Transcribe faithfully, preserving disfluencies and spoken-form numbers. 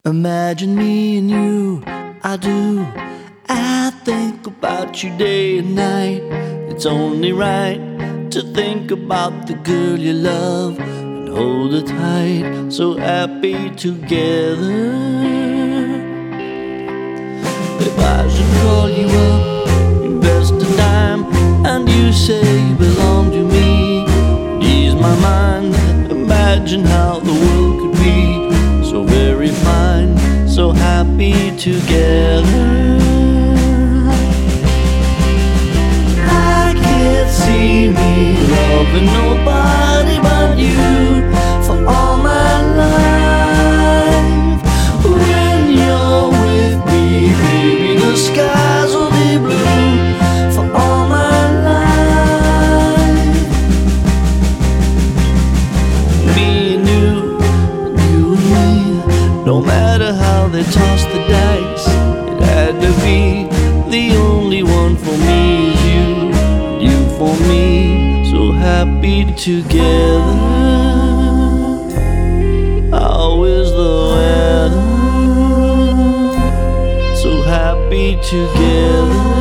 Imagine me and you, I do. I think about you day and night. It's only right to think about the girl you love and hold her tight, so happy together. If I should call you up, invest a dime, and you say you belong to me, ease my mind. Imagine how the world could be so very fine, so happy together. I can't see me loving nobody but you for all my life. When you're with me, baby, the skies will be blue for all my life. Me and you, you and me, no matter how they toss the dice, it had to be the only one for me is you, you for me, so happy together. How is the weather? So happy together.